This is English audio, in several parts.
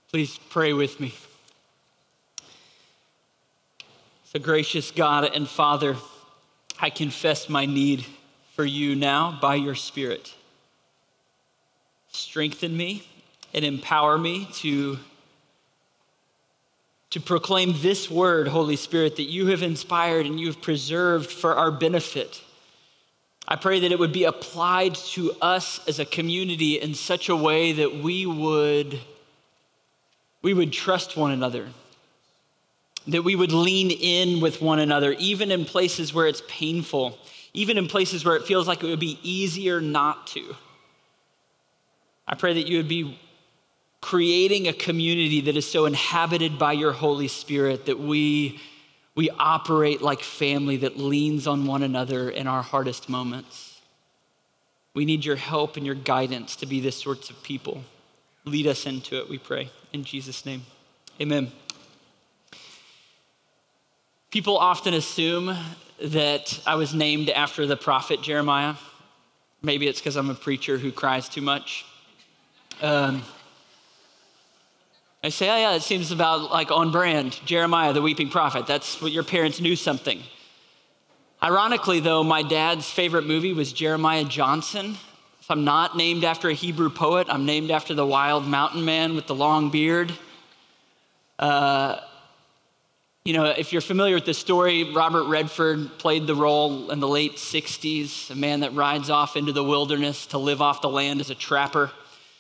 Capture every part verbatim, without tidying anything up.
Please pray with me. So gracious God and Father, I confess my need for you now by your Spirit. Strengthen me and empower me to, to proclaim this word, Holy Spirit, that you have inspired and you have preserved for our benefit. I pray that it would be applied to us as a community in such a way that we would, we would trust one another, that we would lean in with one another, even in places where it's painful, even in places where it feels like it would be easier not to. I pray that you would be creating a community that is so inhabited by your Holy Spirit that we, we operate like family that leans on one another in our hardest moments. We need your help and your guidance to be this sorts of people. Lead us into it, we pray. In Jesus' name, amen. People often assume that I was named after the prophet Jeremiah. Maybe it's because I'm a preacher who cries too much. Um, I say, oh yeah, it seems about like on brand, Jeremiah, the weeping prophet. That's what your parents knew something. Ironically though, my dad's favorite movie was Jeremiah Johnson. So I'm not named after a Hebrew poet. I'm named after the wild mountain man with the long beard. Uh, You know, if you're familiar with the story, Robert Redford played the role in the late sixties, a man that rides off into the wilderness to live off the land as a trapper.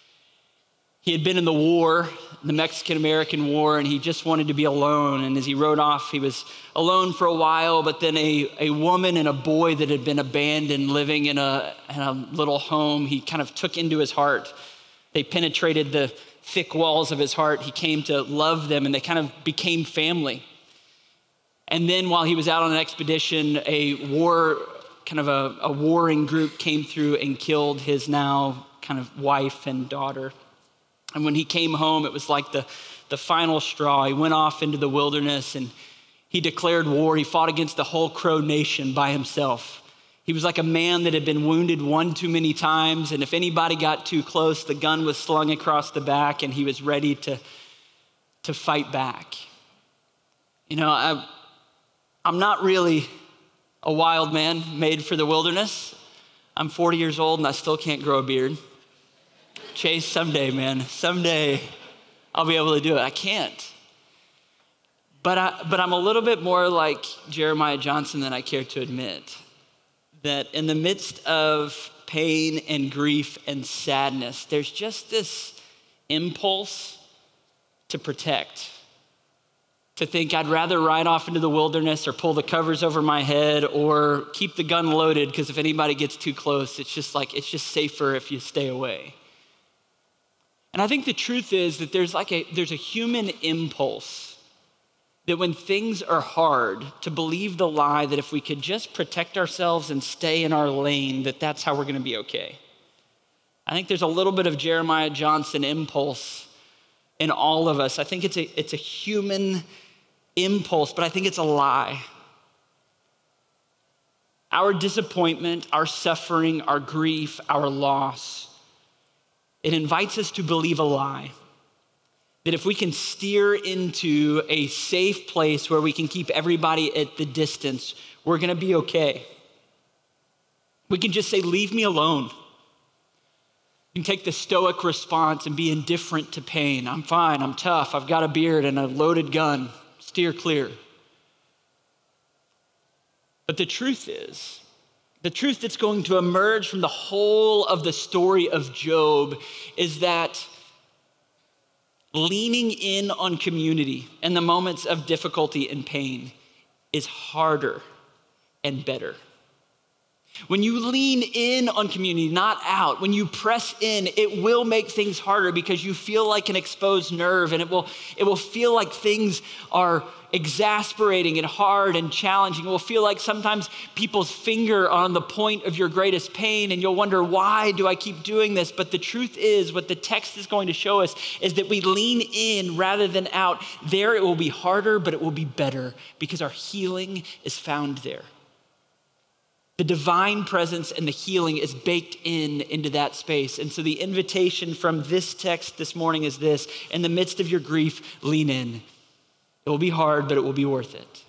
He had been in the war, the Mexican-American War, and he just wanted to be alone. And as he rode off, he was alone for a while, but then a, a woman and a boy that had been abandoned living in a, in a little home, he kind of took into his heart. They penetrated the thick walls of his heart. He came to love them, and they kind of became family. And then while he was out on an expedition, a war, kind of a, a warring group came through and killed his now kind of wife and daughter. And when he came home, it was like the, the final straw. He went off into the wilderness and he declared war. He fought against the whole Crow Nation by himself. He was like a man that had been wounded one too many times. And if anybody got too close, the gun was slung across the back and he was ready to, to fight back. You know, I... I'm not really a wild man made for the wilderness. I'm forty years old and I still can't grow a beard. Chase, someday, man, someday I'll be able to do it. I can't. But, I, but I'm a little bit more like Jeremiah Johnson than I care to admit. That in the midst of pain and grief and sadness, there's just this impulse to protect. To think I'd rather ride off into the wilderness or pull the covers over my head or keep the gun loaded because if anybody gets too close, it's just like, it's just safer if you stay away. And I think the truth is that there's like a, there's a human impulse that when things are hard to believe the lie that if we could just protect ourselves and stay in our lane, that that's how we're gonna be okay. I think there's a little bit of Jeremiah Johnson impulse in all of us. I think it's a, it's a human impulse, but I think it's a lie. Our disappointment, our suffering, our grief, our loss, it invites us to believe a lie. That if we can steer into a safe place where we can keep everybody at the distance, we're gonna be okay. We can just say, leave me alone. You can take the stoic response and be indifferent to pain. I'm fine, I'm tough, I've got a beard and a loaded gun. Steer clear. But the truth is, the truth that's going to emerge from the whole of the story of Job is that leaning in on community in the moments of difficulty and pain is harder and better. When you lean in on community, not out, when you press in, it will make things harder because you feel like an exposed nerve and it will, it will feel like things are exasperating and hard and challenging. It will feel like sometimes people's finger are on the point of your greatest pain and you'll wonder, why do I keep doing this? But the truth is, what the text is going to show us is that we lean in rather than out. There it will be harder, but it will be better because our healing is found there. The divine presence and the healing is baked in into that space. And so the invitation from this text this morning is this: in the midst of your grief, lean in. It will be hard, but it will be worth it.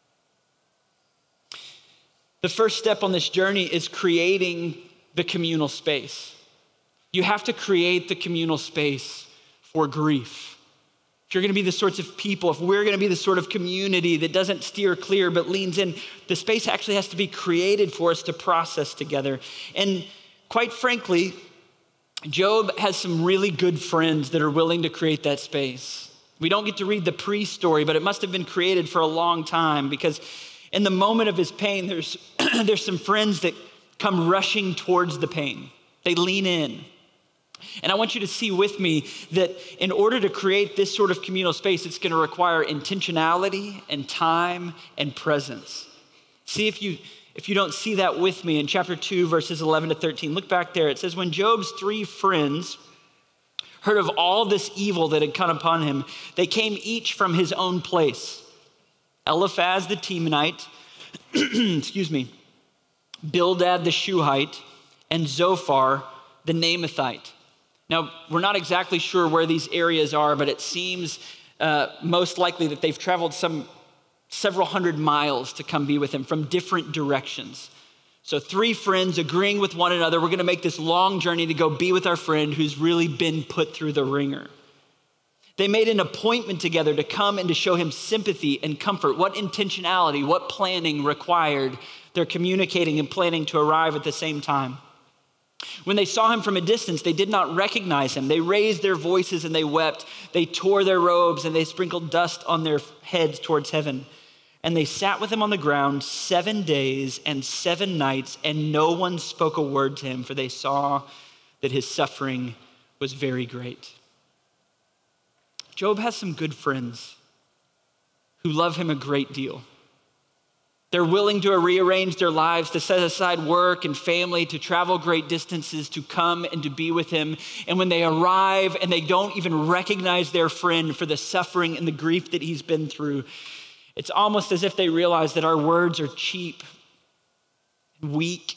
The first step on this journey is creating the communal space. You have to create the communal space for grief. If you're gonna be the sorts of people, if we're gonna be the sort of community that doesn't steer clear but leans in, the space actually has to be created for us to process together. And quite frankly, Job has some really good friends that are willing to create that space. We don't get to read the pre-story, but it must have been created for a long time, because in the moment of his pain, there's, there's some friends that come rushing towards the pain. They lean in. And I want you to see with me that in order to create this sort of communal space, it's going to require intentionality and time and presence. See if you if you don't see that with me in chapter two, verses eleven to thirteen. Look back there. It says, when Job's three friends heard of all this evil that had come upon him, they came each from his own place. Eliphaz the Temanite, excuse me, Bildad the Shuhite, and Zophar the Naamathite. Now, we're not exactly sure where these areas are, but it seems uh, most likely that they've traveled some several hundred miles to come be with him from different directions. So three friends agreeing with one another, we're gonna make this long journey to go be with our friend who's really been put through the ringer. They made an appointment together to come and to show him sympathy and comfort. What intentionality, what planning required? They're communicating and planning to arrive at the same time. When they saw him from a distance, they did not recognize him. They raised their voices and they wept. They tore their robes and they sprinkled dust on their heads towards heaven. And they sat with him on the ground seven days and seven nights, and no one spoke a word to him, for they saw that his suffering was very great. Job has some good friends who love him a great deal. They're willing to rearrange their lives, to set aside work and family, to travel great distances, to come and to be with him. And when they arrive and they don't even recognize their friend for the suffering and the grief that he's been through, it's almost as if they realize that our words are cheap and weak.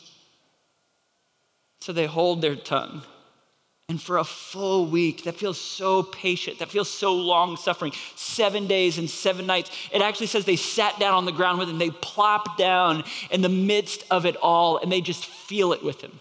So they hold their tongue. And for a full week, that feels so patient, that feels so long suffering, seven days and seven nights. It actually says they sat down on the ground with him. They plopped down in the midst of it all, and they just feel it with him.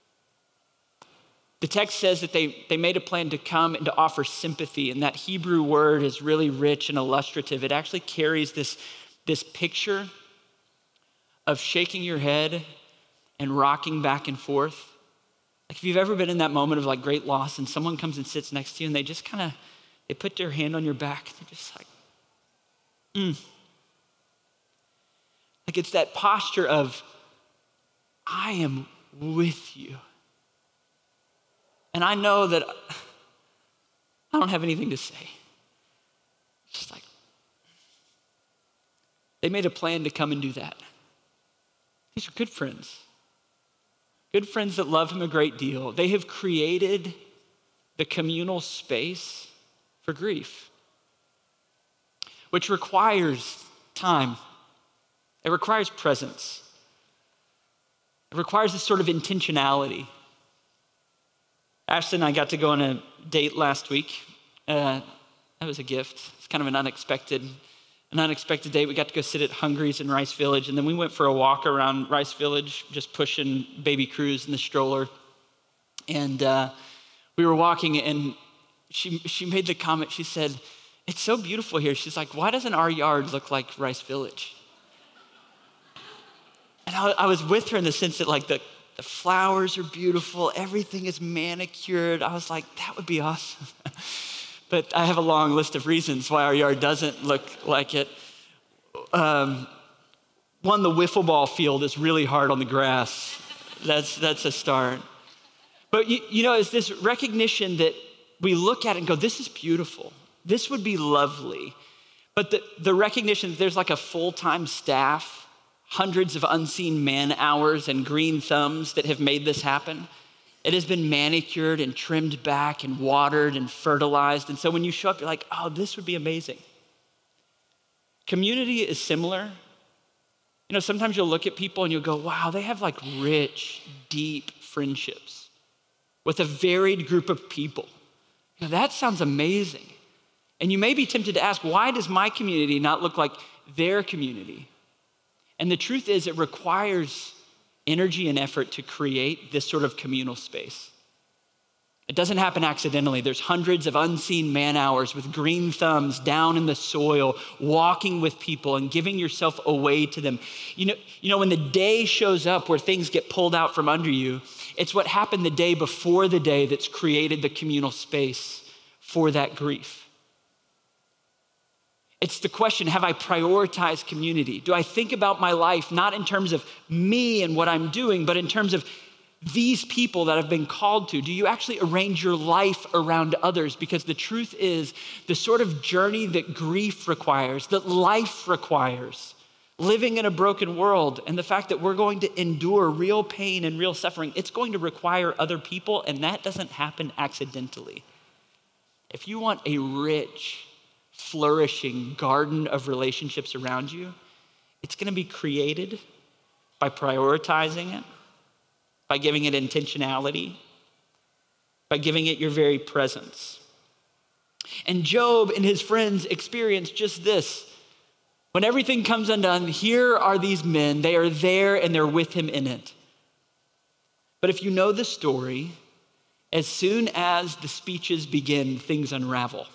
The text says that they, they made a plan to come and to offer sympathy, and that Hebrew word is really rich and illustrative. It actually carries this, this picture of shaking your head and rocking back and forth. Like if you've ever been in that moment of like great loss and someone comes and sits next to you and they just kind of, they put their hand on your back. They're just like, mm. Like it's that posture of, I am with you. And I know that I don't have anything to say. It's just like, they made a plan to come and do that. These are good friends. Good friends that love him a great deal. They have created the communal space for grief, which requires time. It requires presence. It requires this sort of intentionality. Ashton and I got to go on a date last week. Uh, that was a gift. It's kind of an unexpected An unexpected date. We got to go sit at Hungry's in Rice Village, and then we went for a walk around Rice Village, just pushing baby Cruz in the stroller. And uh, we were walking, and she she made the comment. She said, "It's so beautiful here." She's like, "Why doesn't our yard look like Rice Village?" And I, I was with her in the sense that like the the flowers are beautiful, everything is manicured. I was like, that would be awesome. But I have a long list of reasons why our yard doesn't look like it. Um, one, the wiffle ball field is really hard on the grass. That's that's a start. But you, you know, it's this recognition that we look at it and go, this is beautiful. This would be lovely. But the, the recognition that there's like a full-time staff, hundreds of unseen man hours and green thumbs that have made this happen. It has been manicured and trimmed back and watered and fertilized. And so when you show up, you're like, oh, this would be amazing. Community is similar, You know, sometimes you'll look at people and you'll go, wow, they have like rich, deep friendships with a varied group of people. You know, that sounds amazing. And you may be tempted to ask, why does my community not look like their community? And the truth is, it requires energy and effort to create this sort of communal space. It doesn't happen accidentally. There's hundreds of unseen man hours with green thumbs down in the soil, walking with people and giving yourself away to them. You know, you know, when the day shows up where things get pulled out from under you, it's what happened the day before the day that's created the communal space for that grief. It's the question, have I prioritized community? Do I think about my life not in terms of me and what I'm doing, but in terms of these people that have been called to? Do you actually arrange your life around others? Because the truth is, the sort of journey that grief requires, that life requires, living in a broken world, and the fact that we're going to endure real pain and real suffering, it's going to require other people, and that doesn't happen accidentally. If you want a rich, flourishing garden of relationships around you, it's going to be created by prioritizing it, by giving it intentionality, by giving it your very presence. And Job and his friends experienced just this. When everything comes undone, here are these men. They are there and they're with him in it. But if you know the story, as soon as the speeches begin, things unravel.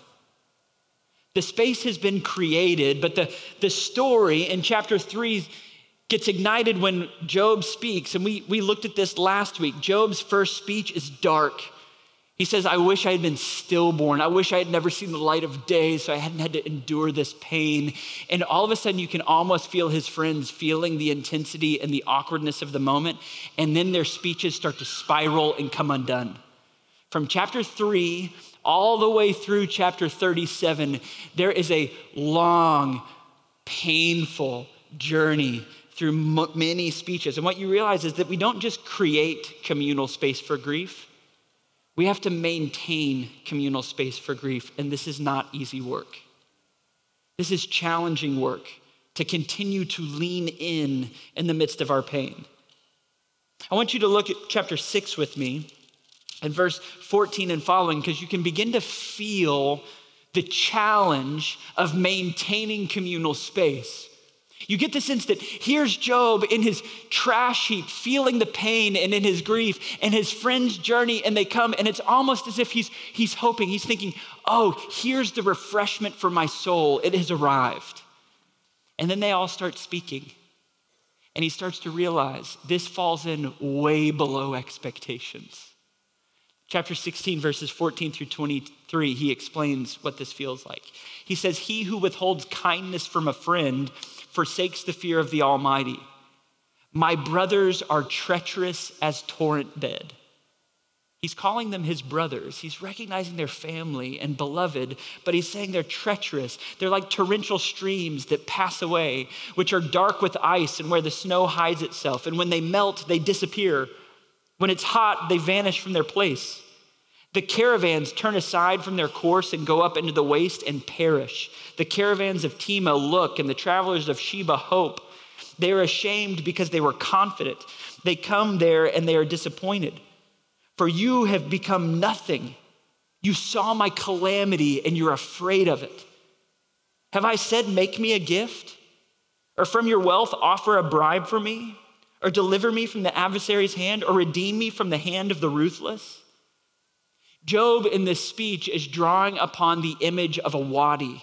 The space has been created, but the, the story in chapter three gets ignited when Job speaks. And we, we looked at this last week. Job's first speech is dark. He says, I wish I had been stillborn. I wish I had never seen the light of day so I hadn't had to endure this pain. And all of a sudden you can almost feel his friends feeling the intensity and the awkwardness of the moment. And then their speeches start to spiral and come undone. From chapter three all the way through chapter thirty-seven, there is a long, painful journey through many speeches. And what you realize is that we don't just create communal space for grief. We have to maintain communal space for grief. And this is not easy work. This is challenging work to continue to lean in in the midst of our pain. I want you to look at chapter six with me and verse fourteen and following, because you can begin to feel the challenge of maintaining communal space. You get the sense that here's Job in his trash heap, feeling the pain and in his grief, and his friends journey, and they come, and it's almost as if he's, he's hoping, he's thinking, oh, here's the refreshment for my soul. It has arrived. And then they all start speaking, and he starts to realize this falls in way below expectations. Chapter sixteen, verses fourteen through twenty-three, he explains what this feels like. He says, he who withholds kindness from a friend forsakes the fear of the Almighty. My brothers are treacherous as torrent bed. He's calling them his brothers. He's recognizing their family and beloved, but he's saying they're treacherous. They're like torrential streams that pass away, which are dark with ice and where the snow hides itself. And when they melt, they disappear. When it's hot, they vanish from their place. The caravans turn aside from their course and go up into the waste and perish. The caravans of Tema look, and the travelers of Sheba hope. They are ashamed because they were confident. They come there and they are disappointed. For you have become nothing. You saw my calamity and you're afraid of it. Have I said, make me a gift? Or from your wealth, offer a bribe for me? Or deliver me from the adversary's hand? Or redeem me from the hand of the ruthless? Job in this speech is drawing upon the image of a wadi,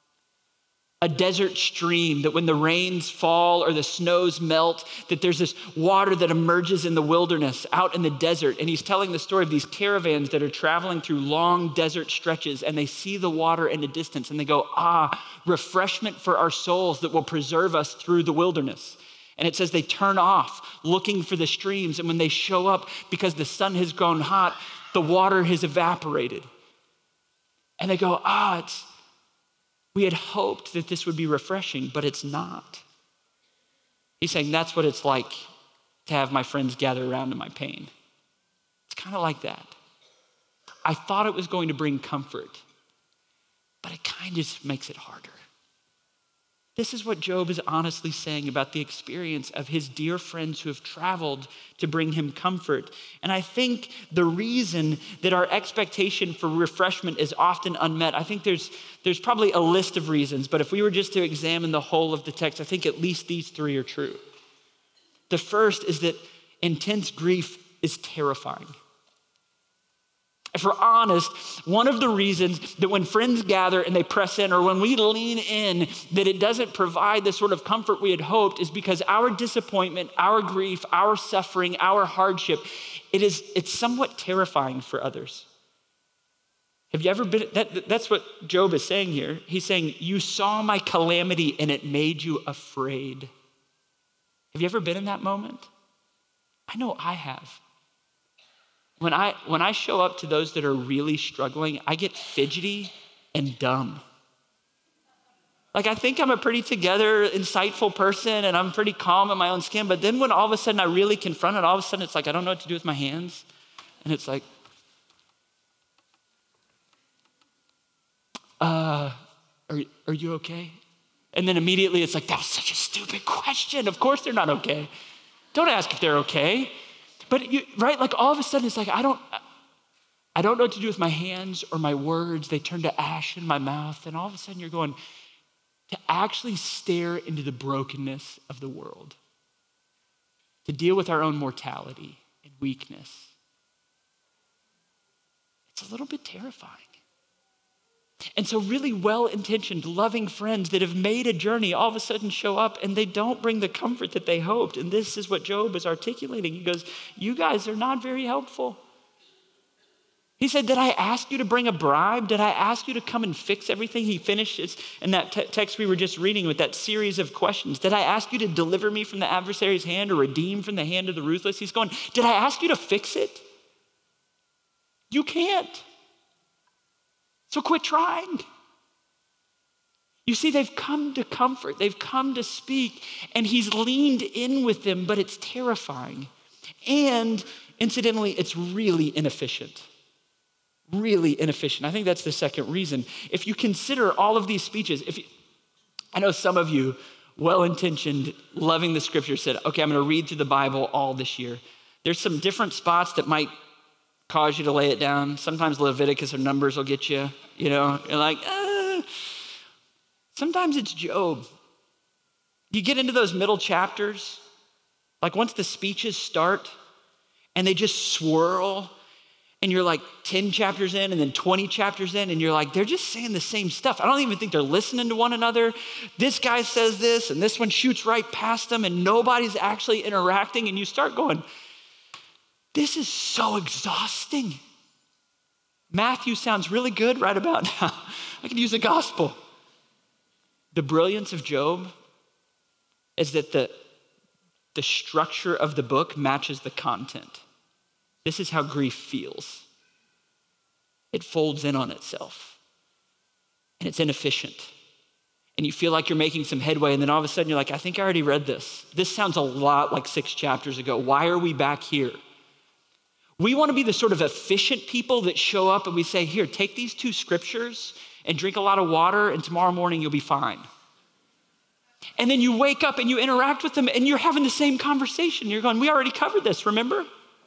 a desert stream that when the rains fall or the snows melt, that there's this water that emerges in the wilderness out in the desert. And he's telling the story of these caravans that are traveling through long desert stretches, and they see the water in the distance and they go, ah, refreshment for our souls that will preserve us through the wilderness. And it says they turn off looking for the streams. And when they show up, because the sun has grown hot, the water has evaporated. And they go, ah, it's, we had hoped that this would be refreshing, but it's not. He's saying that's what it's like to have my friends gather around in my pain. It's kind of like that. I thought it was going to bring comfort, but it kind of just makes it harder. This is what Job is honestly saying about the experience of his dear friends who have traveled to bring him comfort. And I think the reason that our expectation for refreshment is often unmet, I think there's, there's probably a list of reasons, but if we were just to examine the whole of the text, I think at least these three are true. The first is that intense grief is terrifying. If we're honest, one of the reasons that when friends gather and they press in, or when we lean in, that it doesn't provide the sort of comfort we had hoped is because our disappointment, our grief, our suffering, our hardship, it is, it's somewhat terrifying for others. Have you ever been, that, that's what Job is saying here. He's saying, you saw my calamity and it made you afraid. Have you ever been in that moment? I know I have. When I, when I show up to those that are really struggling, I get fidgety and dumb. Like I think I'm a pretty together, insightful person and I'm pretty calm in my own skin, but then when all of a sudden I really confront it, all of a sudden it's like, I don't know what to do with my hands. And it's like, uh, are, are you okay? And then immediately it's like, that was such a stupid question. Of course they're not okay. Don't ask if they're okay. But you, right, like all of a sudden it's like, I don't, I don't know what to do with my hands or my words. They turn to ash in my mouth. And all of a sudden you're going to actually stare into the brokenness of the world, to deal with our own mortality and weakness. It's a little bit terrifying. And so really well-intentioned, loving friends that have made a journey all of a sudden show up and they don't bring the comfort that they hoped. And this is what Job is articulating. He goes, you guys are not very helpful. He said, did I ask you to bring a bribe? Did I ask you to come and fix everything? He finishes in that te- text we were just reading with that series of questions. Did I ask you to deliver me from the adversary's hand or redeem from the hand of the ruthless? He's going, did I ask you to fix it? You can't. So quit trying. You see, they've come to comfort, they've come to speak, and he's leaned in with them, but it's terrifying. And incidentally, it's really inefficient. Really inefficient. I think that's the second reason. If you consider all of these speeches, if you, I know some of you, well-intentioned, loving the scripture, said, okay, I'm gonna read through the Bible all this year. There's some different spots that might cause you to lay it down. Sometimes Leviticus or Numbers will get you, you know, you're like, ah. Sometimes it's Job. You get into those middle chapters, like once the speeches start and they just swirl and you're like ten chapters in and then twenty chapters in and you're like, they're just saying the same stuff. I don't even think they're listening to one another. This guy says this and this one shoots right past them and nobody's actually interacting and you start going, this is so exhausting. Matthew sounds really good right about now. I could use the gospel. The brilliance of Job is that the, the structure of the book matches the content. This is how grief feels. It folds in on itself and it's inefficient. And you feel like you're making some headway and then all of a sudden you're like, I think I already read this. This sounds a lot like six chapters ago. Why are we back here? We want to be the sort of efficient people that show up and we say, here, take these two scriptures and drink a lot of water and tomorrow morning you'll be fine. And then you wake up and you interact with them and you're having the same conversation. You're going, we already covered this, remember?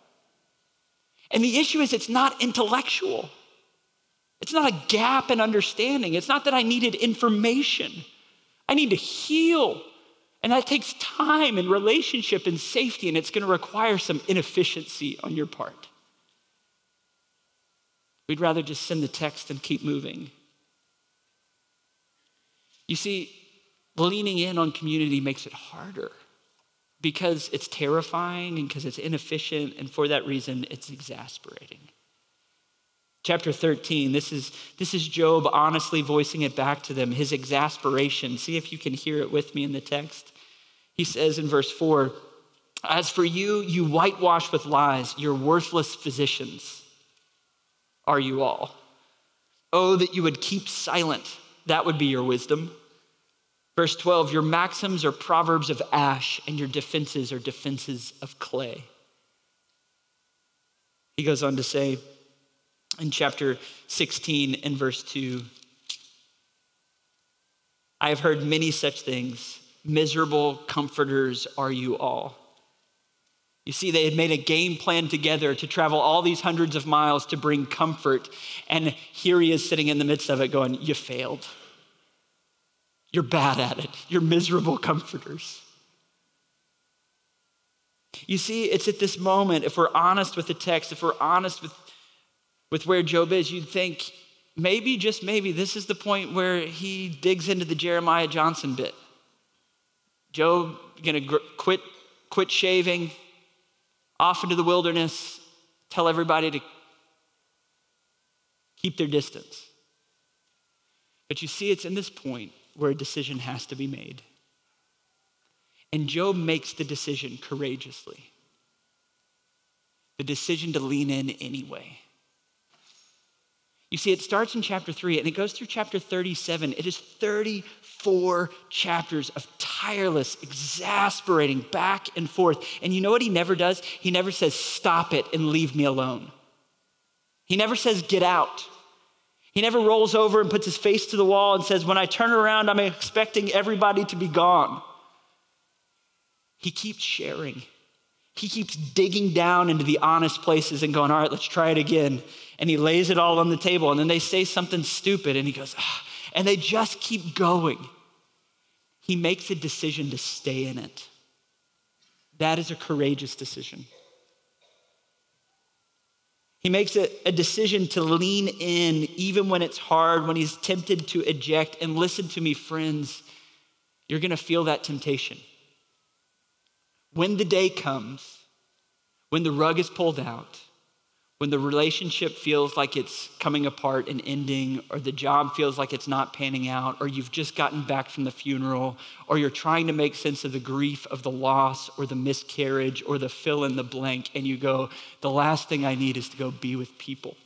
And the issue is it's not intellectual. It's not a gap in understanding. It's not that I needed information. I need to heal. And that takes time and relationship and safety, and it's gonna require some inefficiency on your part. We'd rather just send the text and keep moving. You see, leaning in on community makes it harder because it's terrifying and because it's inefficient, and for that reason, it's exasperating. Chapter thirteen, this is, this is Job honestly voicing it back to them, his exasperation. See if you can hear it with me in the text. He says in verse four, as for you, you whitewash with lies, your worthless physicians are you all. Oh, that you would keep silent. That would be your wisdom. Verse twelve, your maxims are proverbs of ash and your defenses are defenses of clay. He goes on to say in chapter sixteen and verse two, I have heard many such things. Miserable comforters are you all. You see, they had made a game plan together to travel all these hundreds of miles to bring comfort. And here he is sitting in the midst of it going, you failed. You're bad at it. You're miserable comforters. You see, it's at this moment, if we're honest with the text, if we're honest with, with where Job is, you'd think maybe, just maybe, this is the point where he digs into the Jeremiah Johnson bit. Job gonna gr- quit, quit shaving, off into the wilderness, tell everybody to keep their distance. But you see, it's in this point where a decision has to be made. And Job makes the decision courageously. The decision to lean in anyway. You see, it starts in chapter three and it goes through chapter thirty-seven. It is thirty-four chapters of tireless, exasperating back and forth. And you know what he never does? He never says, stop it and leave me alone. He never says, get out. He never rolls over and puts his face to the wall and says, when I turn around, I'm expecting everybody to be gone. He keeps sharing. He keeps digging down into the honest places and going, all right, let's try it again. And he lays it all on the table. And then they say something stupid and he goes, ah, and they just keep going. He makes a decision to stay in it. That is a courageous decision. He makes a, a decision to lean in even when it's hard, when he's tempted to eject. And listen to me, friends, you're gonna feel that temptation. When the day comes, when the rug is pulled out, when the relationship feels like it's coming apart and ending, or the job feels like it's not panning out, or you've just gotten back from the funeral, or you're trying to make sense of the grief of the loss or the miscarriage or the fill in the blank, and you go, the last thing I need is to go be with people.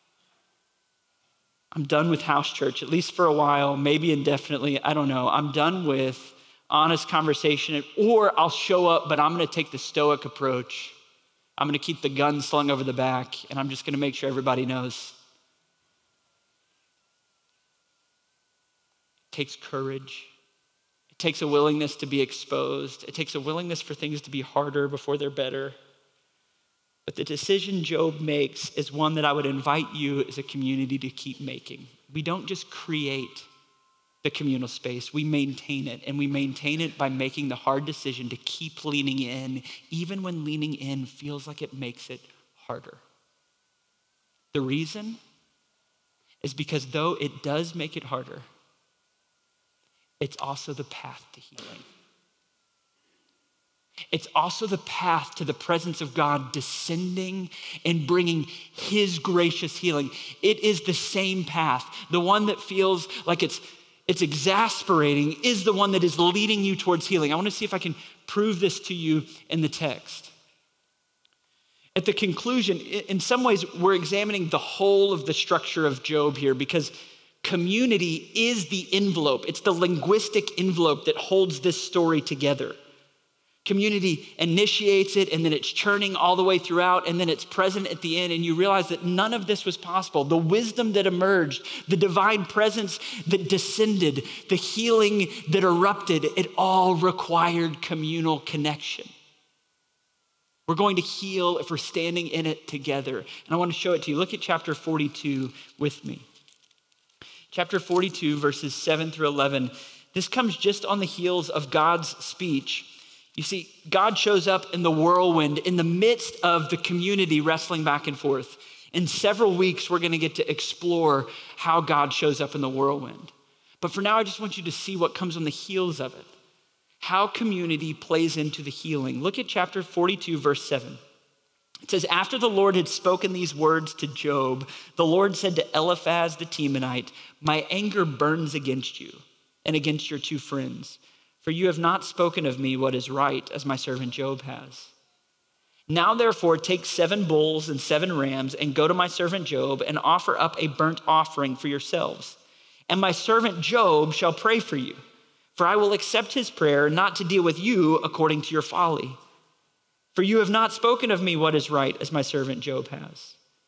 I'm done with house church, at least for a while, maybe indefinitely, I don't know. I'm done with honest conversation, or I'll show up, but I'm gonna take the stoic approach. I'm gonna keep the gun slung over the back, and I'm just gonna make sure everybody knows. It takes courage. It takes a willingness to be exposed. It takes a willingness for things to be harder before they're better. But the decision Job makes is one that I would invite you as a community to keep making. We don't just create the communal space, we maintain it, and we maintain it by making the hard decision to keep leaning in, even when leaning in feels like it makes it harder. The reason is because though it does make it harder, it's also the path to healing. It's also the path to the presence of God descending and bringing his gracious healing. It is the same path. The one that feels like it's It's exasperating is the one that is leading you towards healing. I want to see if I can prove this to you in the text. At the conclusion, in some ways, we're examining the whole of the structure of Job here because community is the envelope. It's the linguistic envelope that holds this story together. Community initiates it, and then it's churning all the way throughout, and then it's present at the end, and you realize that none of this was possible. The wisdom that emerged, the divine presence that descended, the healing that erupted, it all required communal connection. We're going to heal if we're standing in it together. And I want to show it to you. Look at chapter forty-two with me. Chapter forty-two, verses seven through eleven. This comes just on the heels of God's speech. You see, God shows up in the whirlwind in the midst of the community wrestling back and forth. In several weeks, we're gonna get to explore how God shows up in the whirlwind. But for now, I just want you to see what comes on the heels of it. How community plays into the healing. Look at chapter forty-two, verse seven. It says, after the Lord had spoken these words to Job, the Lord said to Eliphaz the Temanite, my anger burns against you and against your two friends. For you have not spoken of me what is right, as my servant Job has. Now therefore take seven bulls and seven rams and go to my servant Job and offer up a burnt offering for yourselves. And my servant Job shall pray for you, for I will accept his prayer not to deal with you according to your folly. For you have not spoken of me what is right, as my servant Job has.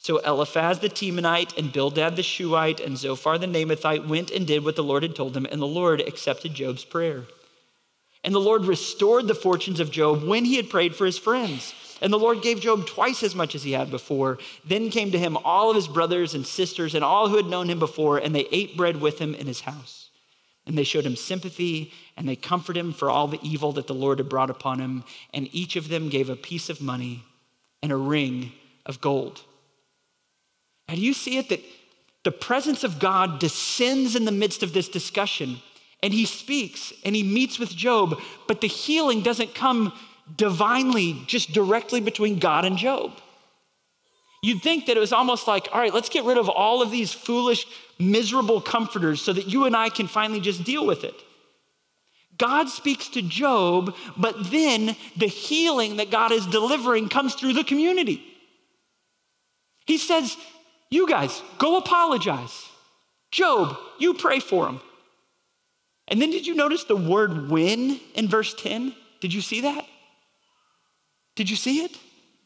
So Eliphaz the Temanite and Bildad the Shuhite and Zophar the Naamathite went and did what the Lord had told them, and the Lord accepted Job's prayer. And the Lord restored the fortunes of Job when he had prayed for his friends. And the Lord gave Job twice as much as he had before. Then came to him all of his brothers and sisters and all who had known him before, and they ate bread with him in his house. And they showed him sympathy, and they comforted him for all the evil that the Lord had brought upon him. And each of them gave a piece of money and a ring of gold. And do you see it that the presence of God descends in the midst of this discussion, and he speaks and he meets with Job, but the healing doesn't come divinely, just directly between God and Job. You'd think that it was almost like, all right, let's get rid of all of these foolish, miserable comforters so that you and I can finally just deal with it. God speaks to Job, but then the healing that God is delivering comes through the community. He says, you guys, go apologize. Job, you pray for him. And then did you notice the word when in verse ten? Did you see that? Did you see it?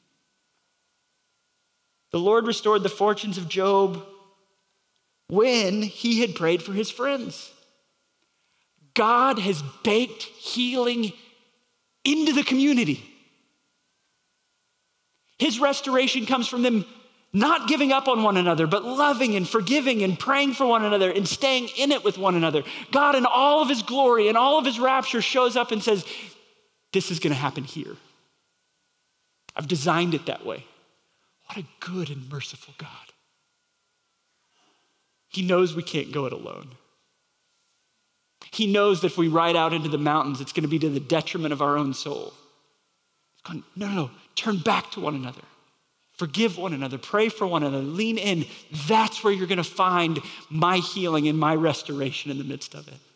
The Lord restored the fortunes of Job when he had prayed for his friends. God has baked healing into the community. His restoration comes from them not giving up on one another, but loving and forgiving and praying for one another and staying in it with one another. God in all of his glory and all of his rapture shows up and says, this is gonna happen here. I've designed it that way. What a good and merciful God. He knows we can't go it alone. He knows that if we ride out into the mountains, it's gonna be to the detriment of our own soul. It's going, no, no, no, turn back to one another. Forgive one another, pray for one another, lean in. That's where you're gonna find my healing and my restoration in the midst of it.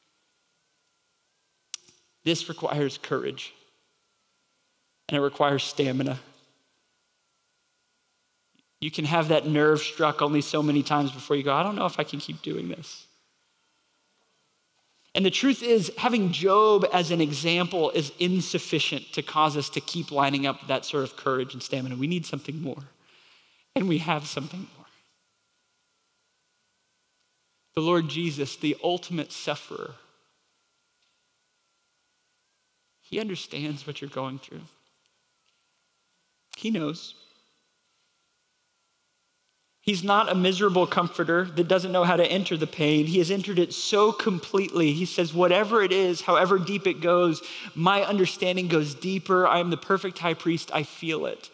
This requires courage, and it requires stamina. You can have that nerve struck only so many times before you go, I don't know if I can keep doing this. And the truth is, having Job as an example is insufficient to cause us to keep lining up that sort of courage and stamina. We need something more, and we have something more. The Lord Jesus, the ultimate sufferer, he understands what you're going through. He knows. He's not a miserable comforter that doesn't know how to enter the pain. He has entered it so completely. He says, whatever it is, however deep it goes, my understanding goes deeper. I am the perfect high priest. I feel it.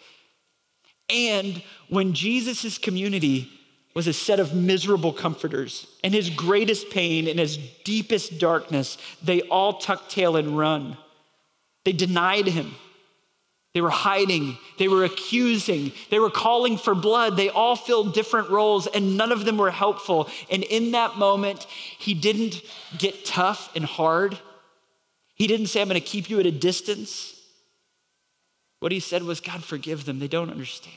And when Jesus' community was a set of miserable comforters, and his greatest pain and his deepest darkness, they all tucked tail and run. They denied him. They were hiding, they were accusing, they were calling for blood. They all filled different roles and none of them were helpful. And in that moment, he didn't get tough and hard. He didn't say, I'm gonna keep you at a distance. What he said was, God, forgive them, they don't understand.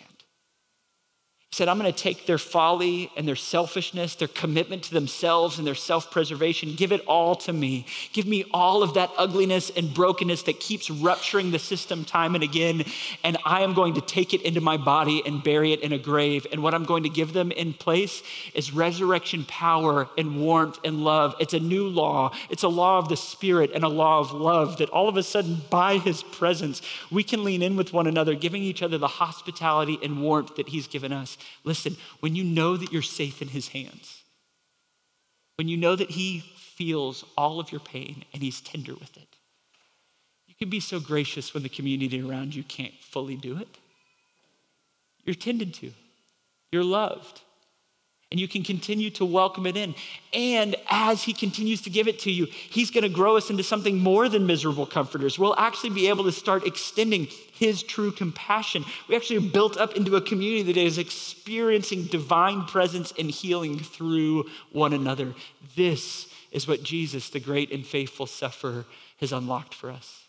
He said, I'm gonna take their folly and their selfishness, their commitment to themselves and their self-preservation, give it all to me. Give me all of that ugliness and brokenness that keeps rupturing the system time and again, and I am going to take it into my body and bury it in a grave. And what I'm going to give them in place is resurrection power and warmth and love. It's a new law. It's a law of the Spirit and a law of love that all of a sudden, by his presence, we can lean in with one another, giving each other the hospitality and warmth that he's given us. Listen, when you know that you're safe in his hands, when you know that he feels all of your pain and he's tender with it, you can be so gracious when the community around you can't fully do it. You're tended to, you're loved, and you can continue to welcome it in. And as he continues to give it to you, he's gonna grow us into something more than miserable comforters. We'll actually be able to start extending his true compassion. We actually are built up into a community that is experiencing divine presence and healing through one another. This is what Jesus, the great and faithful sufferer, has unlocked for us.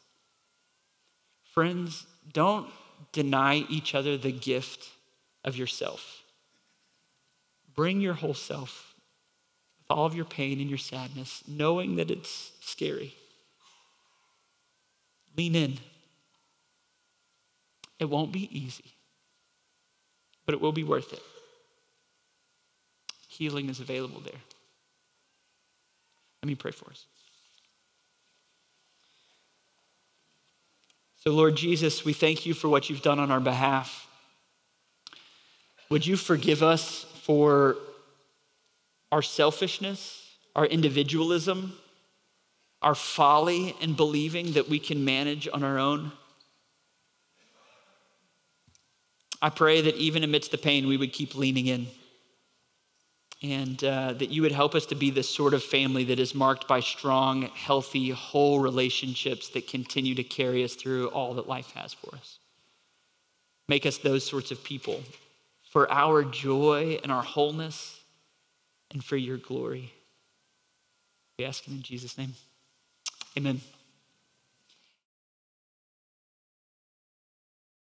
Friends, don't deny each other the gift of yourself. Bring your whole self with all of your pain and your sadness, knowing that it's scary. Lean in. It won't be easy. but it will be worth it. Healing is available there. Let me pray for us. So Lord Jesus, we thank you for what you've done on our behalf. Would you forgive us for our selfishness, our individualism, our folly in believing that we can manage on our own? I pray that even amidst the pain, we would keep leaning in, and uh, that you would help us to be the sort of family that is marked by strong, healthy, whole relationships that continue to carry us through all that life has for us. Make us those sorts of people for our joy and our wholeness and for your glory. We ask it in Jesus' name. Amen.